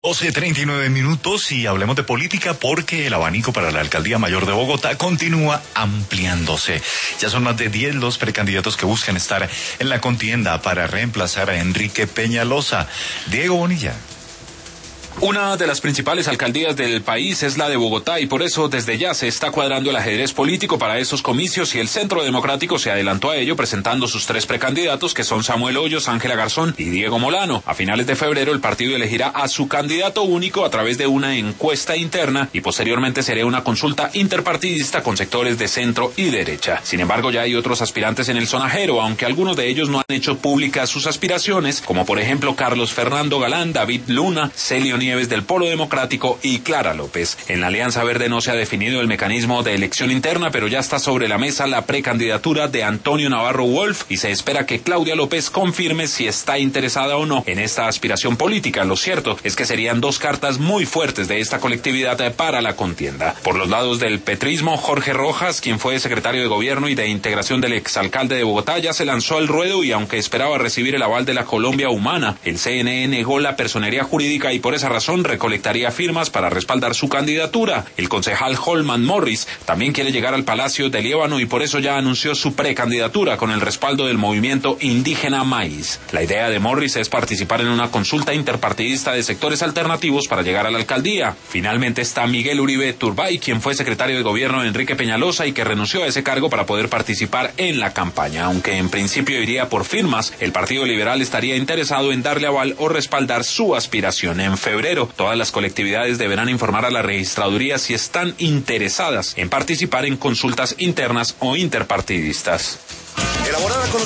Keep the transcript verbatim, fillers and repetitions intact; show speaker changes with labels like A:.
A: doce treinta y nueve minutos y hablemos de política porque el abanico para la Alcaldía Mayor de Bogotá continúa ampliándose. Ya son más de diez los precandidatos que buscan estar en la contienda para reemplazar a Enrique Peñalosa. Diego Bonilla.
B: Una de las principales alcaldías del país es la de Bogotá y por eso desde ya se está cuadrando el ajedrez político para esos comicios y el Centro Democrático se adelantó a ello presentando sus tres precandidatos que son Samuel Hoyos, Ángela Garzón y Diego Molano. A finales de febrero el partido elegirá a su candidato único a través de una encuesta interna y posteriormente será una consulta interpartidista con sectores de centro y derecha. Sin embargo ya hay otros aspirantes en el sonajero, aunque algunos de ellos no han hecho públicas sus aspiraciones, como por ejemplo Carlos Fernando Galán, David Luna, Celio Nieves del Polo Democrático y Clara López. En la Alianza Verde no se ha definido el mecanismo de elección interna, pero ya está sobre la mesa la precandidatura de Antonio Navarro Wolf y se espera que Claudia López confirme si está interesada o no en esta aspiración política. Lo cierto es que serían dos cartas muy fuertes de esta colectividad para la contienda. Por los lados del petrismo, Jorge Rojas, quien fue secretario de Gobierno y de Integración del exalcalde de Bogotá, ya se lanzó al ruedo y aunque esperaba recibir el aval de la Colombia Humana, el C N E negó la personería jurídica y por esa razón recolectaría firmas para respaldar su candidatura. El concejal Holman Morris también quiere llegar al Palacio de Líbano y por eso ya anunció su precandidatura con el respaldo del movimiento indígena Maíz. La idea de Morris es participar en una consulta interpartidista de sectores alternativos para llegar a la alcaldía. Finalmente está Miguel Uribe Turbay, quien fue secretario de Gobierno de Enrique Peñalosa y que renunció a ese cargo para poder participar en la campaña. Aunque en principio iría por firmas, el Partido Liberal estaría interesado en darle aval o respaldar su aspiración. En febrero, todas las colectividades deberán informar a la registraduría si están interesadas en participar en consultas internas o interpartidistas.
C: Elaborada con